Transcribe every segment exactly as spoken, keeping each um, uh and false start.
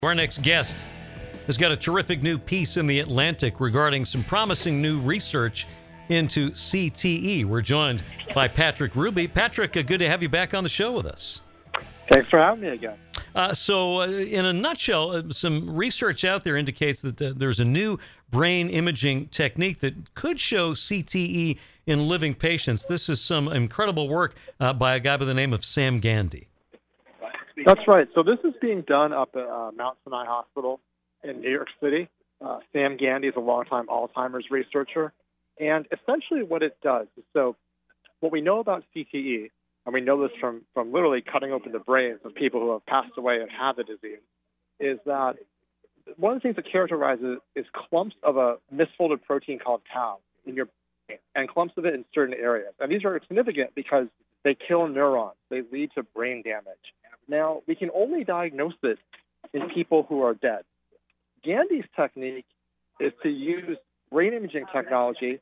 Our next guest has got a terrific new piece in The Atlantic regarding some promising new research into C T E. We're joined by Patrick Ruby. Patrick, uh, good to have you back on the show with us. Thanks for having me again. Uh, so, uh, in a nutshell, uh, some research out there indicates that uh, there's a new brain imaging technique that could show C T E in living patients. This is some incredible work uh, by a guy by the name of Sam Gandy. That's right. So this is being done up at uh, Mount Sinai Hospital in New York City. Uh, Sam Gandy is a longtime Alzheimer's researcher. And essentially what it does is, so what we know about C T E, and we know this from, from literally cutting open the brains of people who have passed away and have the disease, is that one of the things that characterizes it is clumps of a misfolded protein called tau in your brain, and clumps of it in certain areas. And these are significant because they kill neurons. They lead to brain damage. Now, we can only diagnose this in people who are dead. Gandy's technique is to use brain imaging technology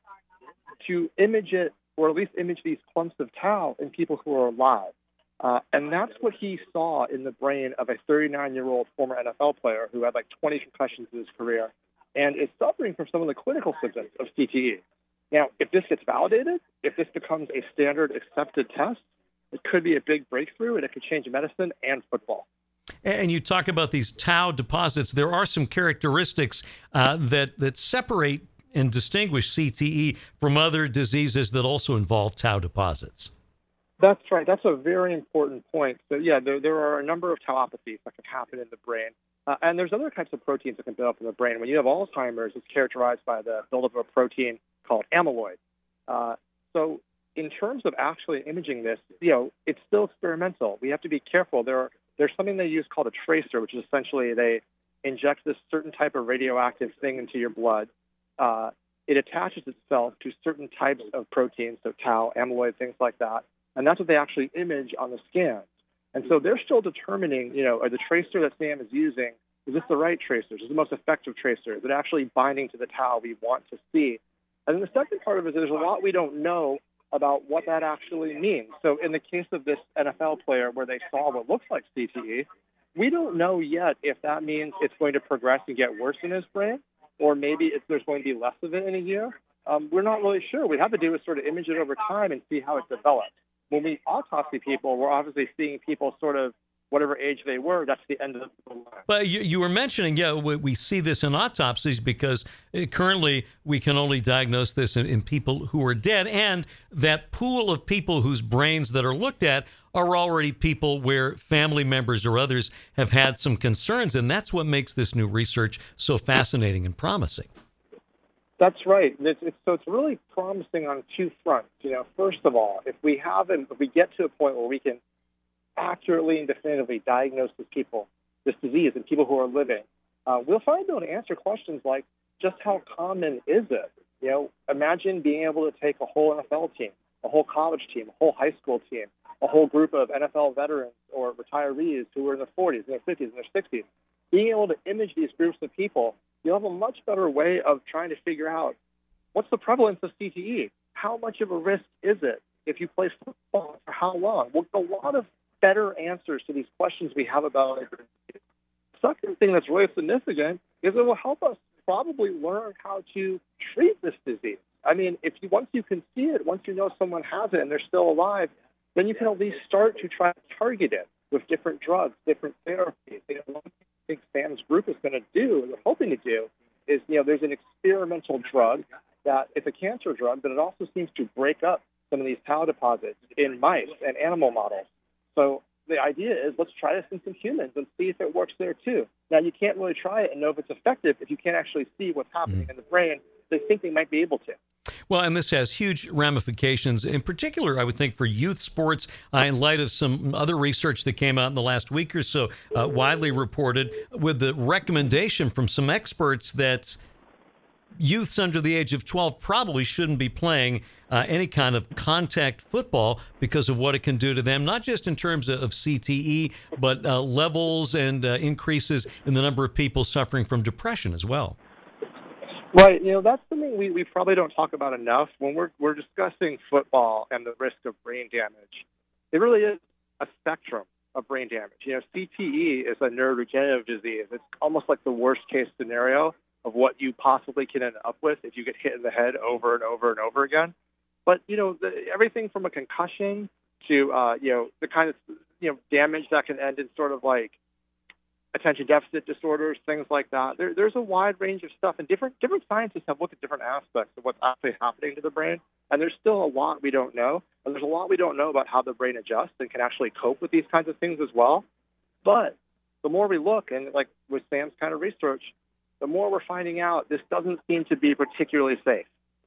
to image it, or at least image these clumps of tau in people who are alive. Uh, and that's what he saw in the brain of a thirty-nine-year-old former N F L player who had like twenty concussions in his career and is suffering from some of the clinical symptoms of C T E. Now, if this gets validated, if this becomes a standard accepted test, it could be a big breakthrough, and it could change medicine and football. And you talk about these tau deposits. There are some characteristics uh, that, that separate and distinguish C T E from other diseases that also involve tau deposits. That's right. That's a very important point. So, yeah, there, there are a number of tauopathies that can happen in the brain. Uh, and there's other types of proteins that can build up in the brain. When you have Alzheimer's, it's characterized by the buildup of a protein called amyloid. Uh, so in terms of actually imaging this, you know, it's still experimental. We have to be careful. There are, there's something they use called a tracer, which is essentially they inject this certain type of radioactive thing into your blood. Uh, it attaches itself to certain types of proteins, so tau, amyloid, things like that. And that's what they actually image on the scans. And so they're still determining, you know, are the tracer that Sam is using, is this the right tracer? Is this the most effective tracer? Is it actually binding to the tau we want to see? And then the second part of it is there's a lot we don't know about what that actually means. So in the case of this N F L player where they saw what looks like C T E, we don't know yet if that means it's going to progress and get worse in his brain, or maybe if there's going to be less of it in a year. Um, we're not really sure. What we have to do is sort of image it over time and see how it develops. When we autopsy people, we're obviously seeing people sort of whatever age they were, that's the end of the line. But you, you were mentioning, yeah, we, we see this in autopsies because currently we can only diagnose this in, in people who are dead, and that pool of people whose brains that are looked at are already people where family members or others have had some concerns, and that's what makes this new research so fascinating and promising. That's right. It's, it's, so it's really promising on two fronts. You know, first of all, if we have, if we get to a point where we can accurately and definitively diagnose this people, this disease, in people who are living, uh, we'll finally be able to answer questions like just how common is it? You know, imagine being able to take a whole N F L team, a whole college team, a whole high school team, a whole group of N F L veterans or retirees who are in their forties, in their fifties, in their sixties, being able to image these groups of people. You'll have a much better way of trying to figure out what's the prevalence of C T E? How much of a risk is it if you play football for how long? We'll get a lot of better answers to these questions we have about it. The second thing that's really significant is it will help us probably learn how to treat this disease. I mean, if you once you can see it, once you know someone has it and they're still alive, then you can at least start to try to target it with different drugs, different therapies. You know, one thing I think Sam's group is going to do, and they're hoping to do, is, you know, there's an experimental drug that it's a cancer drug, but it also seems to break up some of these tau deposits in mice and animal models. So the idea is let's try this in some humans and see if it works there too. Now, you can't really try it and know if it's effective if you can't actually see what's happening mm. in the brain. They think they might be able to. Well, and this has huge ramifications, in particular, I would think, for youth sports, uh, in light of some other research that came out in the last week or so, uh, widely reported, with the recommendation from some experts that youths under the age of twelve probably shouldn't be playing uh, any kind of contact football because of what it can do to them, not just in terms of C T E, but uh, levels and uh, increases in the number of people suffering from depression as well. Right. You know, that's something we, we probably don't talk about enough when we're we're discussing football and the risk of brain damage. It really is a spectrum. of brain damage. You know, C T E is a neurodegenerative disease. It's almost like the worst case scenario of what you possibly can end up with if you get hit in the head over and over and over again. But, you know, the, everything from a concussion to, uh, you know, the kind of, you know, damage that can end in sort of like attention deficit disorders, things like that. There, there's a wide range of stuff, and different different scientists have looked at different aspects of what's actually happening to the brain, and there's still a lot we don't know, and there's a lot we don't know about how the brain adjusts and can actually cope with these kinds of things as well. But the more we look, and like with Sam's kind of research, the more we're finding out this doesn't seem to be particularly safe.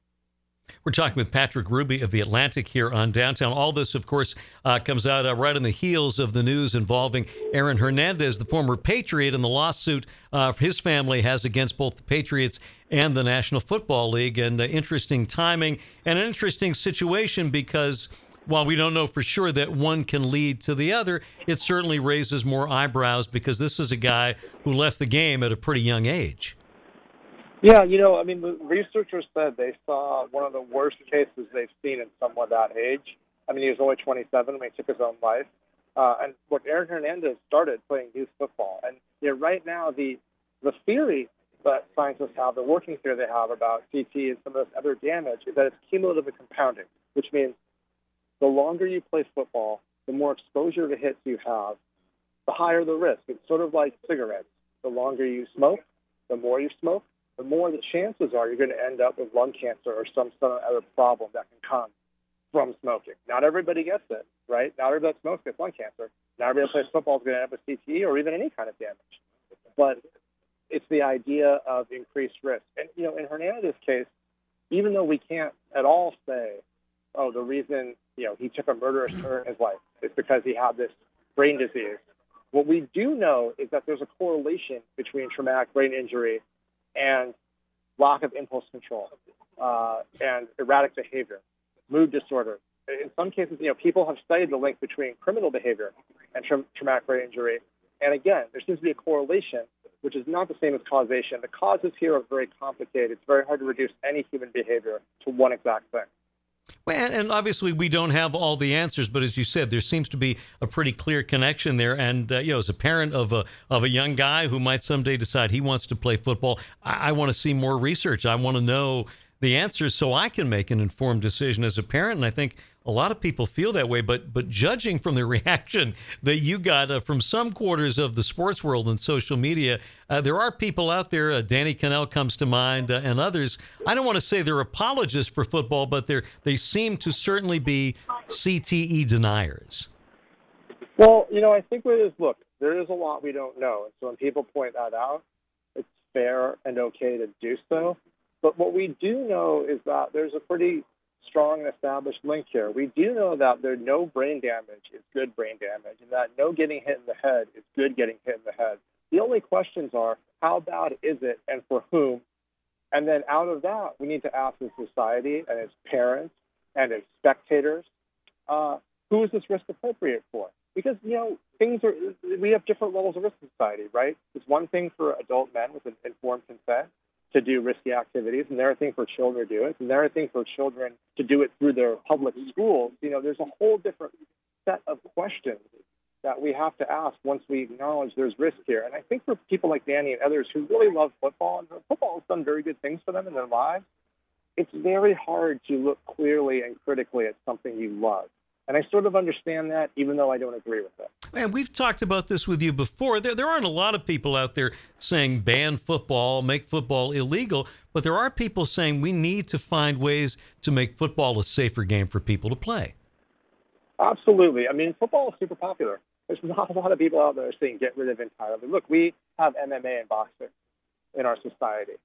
We're talking with Patrick Ruby of The Atlantic here on Downtown. All this, of course, uh, comes out uh, right on the heels of the news involving Aaron Hernandez, the former Patriot, and the lawsuit uh, his family has against both the Patriots and the National Football League. And uh, interesting timing and an interesting situation because while we don't know for sure that one can lead to the other, it certainly raises more eyebrows because this is a guy who left the game at a pretty young age. Yeah, you know, I mean, the researchers said they saw one of the worst cases they've seen in someone that age. I mean, he was only twenty-seven when he took his own life. Uh, and look, Aaron Hernandez started playing youth football. And you know, right now, the the theory that scientists have, the working theory they have about C T and some of this other damage is that it's cumulative and compounding, which means the longer you play football, the more exposure to hits you have, the higher the risk. It's sort of like cigarettes. The longer you smoke, the more you smoke, the more the chances are you're going to end up with lung cancer or some, some other problem that can come from smoking. Not everybody gets it, right? Not everybody that smokes gets lung cancer. Not everybody that plays football is going to end up with C T E or even any kind of damage. But it's the idea of increased risk. And, you know, in Hernandez's case, even though we can't at all say, oh, the reason, you know, he took a murderous turn in his life is because he had this brain disease, what we do know is that there's a correlation between traumatic brain injury and lack of impulse control, uh, and erratic behavior, mood disorder. In some cases, you know, people have studied the link between criminal behavior and tra- traumatic brain injury. And again, there seems to be a correlation, which is not the same as causation. The causes here are very complicated. It's very hard to reduce any human behavior to one exact thing. Well, and obviously we don't have all the answers, but as you said, there seems to be a pretty clear connection there. And uh, you know, as a parent of a of a young guy who might someday decide he wants to play football, I, I want to see more research. I want to know the answers so I can make an informed decision as a parent. And I think a lot of people feel that way. But but judging from the reaction that you got uh, from some quarters of the sports world and social media, uh, there are people out there. Uh, Danny Kanell comes to mind, uh, and others. I don't want to say they're apologists for football, but they they seem to certainly be C T E deniers. Well, you know, I think what it is, look, there is a lot we don't know. And so when people point that out, it's fair and okay to do so. But what we do know is that there's a pretty strong and established link here. We do know that there no brain damage is good brain damage, and that no getting hit in the head is good getting hit in the head. The only questions are, how bad is it and for whom? And then out of that, we need to ask as society and as parents and as spectators, uh, who is this risk appropriate for? Because, you know, things are, we have different levels of risk in society, right? It's one thing for adult men with an informed consent to do risky activities, and another thing for children to do it, and another thing for children to do it through their public schools. You know, there's a whole different set of questions that we have to ask once we acknowledge there's risk here. And I think for people like Danny and others who really love football, and football has done very good things for them in their lives, it's very hard to look clearly and critically at something you love. And I sort of understand that, even though I don't agree with it. And we've talked about this with you before. There, there aren't a lot of people out there saying ban football, make football illegal, but there are people saying we need to find ways to make football a safer game for people to play. Absolutely. I mean, football is super popular. There's not a lot of people out there saying get rid of it entirely. Look, we have M M A and boxing in our society.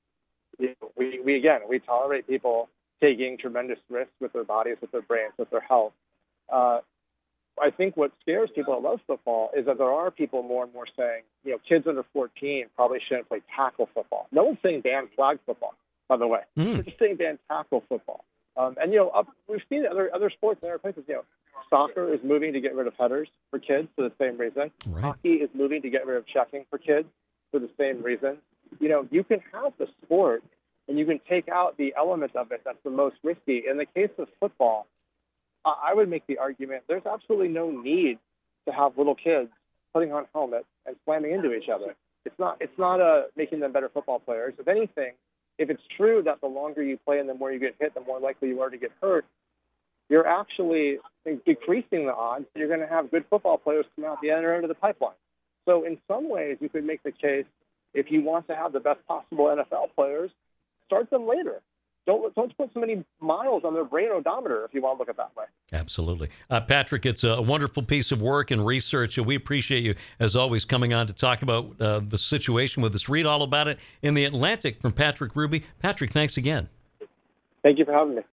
We, we again, we tolerate people taking tremendous risks with their bodies, with their brains, with their health. Uh, I think what scares people that love football is that there are people more and more saying, you know, kids under fourteen probably shouldn't play tackle football. No one's saying ban flag football, by the way. Mm. They're just saying ban tackle football. Um, and, you know, up, we've seen other other sports in other places. You know, soccer is moving to get rid of headers for kids for the same reason. Right. Hockey is moving to get rid of checking for kids for the same reason. You know, you can have the sport and you can take out the element of it that's the most risky. In the case of football, I would make the argument there's absolutely no need to have little kids putting on helmets and slamming into each other. It's not it's not uh, making them better football players. If anything, if it's true that the longer you play and the more you get hit, the more likely you are to get hurt, you're actually decreasing the odds that you're going to have good football players come out the other end of the pipeline. So in some ways, you could make the case, if you want to have the best possible N F L players, start them later. Don't, don't put so many miles on their brain odometer if you want to look at it that way. Absolutely. Uh, Patrick, it's a wonderful piece of work and research, and we appreciate you, as always, coming on to talk about uh, the situation with us. Read all about it in The Atlantic from Patrick Hruby. Patrick, thanks again. Thank you for having me.